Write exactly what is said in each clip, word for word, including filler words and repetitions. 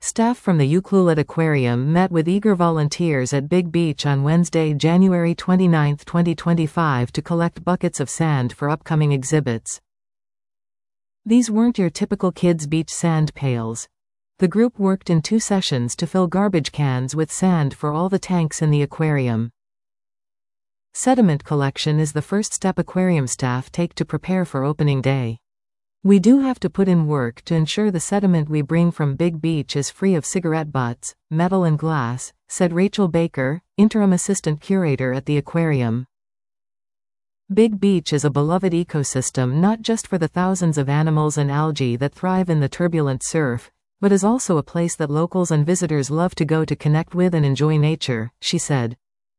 Staff from the Ucluelet Aquarium met with eager volunteers at Big Beach on Wednesday, January twenty-ninth, twenty twenty-five to collect buckets of sand for upcoming exhibits. These weren't your typical kids' beach sand pails. The group worked in two sessions to fill garbage cans with sand for all the tanks in the aquarium. Sediment collection is the first step aquarium staff take to prepare for opening day. We do have to put in work to ensure the sediment we bring from Big Beach is free of cigarette butts, metal and glass, said Rachel Baker, interim assistant curator at the aquarium. Big Beach is a beloved ecosystem not just for the thousands of animals and algae that thrive in the turbulent surf, but is also a place that locals and visitors love to go to connect with and enjoy nature, she said.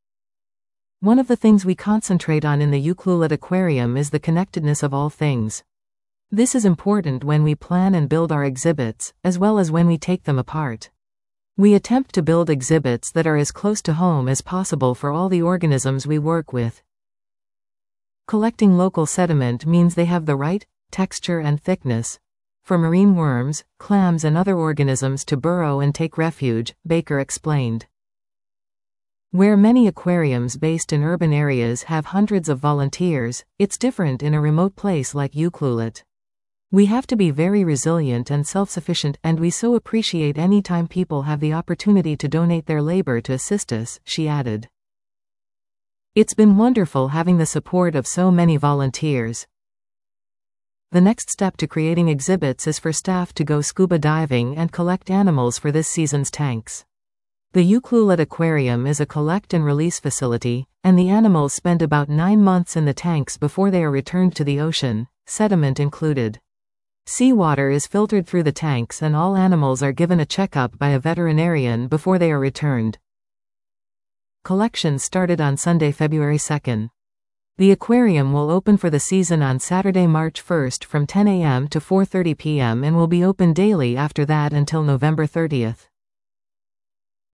One of the things we concentrate on in the Ucluelet Aquarium is the connectedness of all things. This is important when we plan and build our exhibits, as well as when we take them apart. We attempt to build exhibits that are as close to home as possible for all the organisms we work with. Collecting local sediment means they have the right texture and thickness for marine worms, clams and other organisms to burrow and take refuge, Baker explained. Where many aquariums based in urban areas have hundreds of volunteers, it's different in a remote place like Ucluelet. We have to be very resilient and self-sufficient, and we so appreciate any time people have the opportunity to donate their labor to assist us, she added. It's been wonderful having the support of so many volunteers. The next step to creating exhibits is for staff to go scuba diving and collect animals for this season's tanks. The Ucluelet Aquarium is a collect and release facility, and the animals spend about nine months in the tanks before they are returned to the ocean, sediment included. Seawater is filtered through the tanks and all animals are given a checkup by a veterinarian before they are returned. Collections started on Sunday, February second. The aquarium will open for the season on Saturday, March first from ten a m to four thirty p m and will be open daily after that until November thirtieth.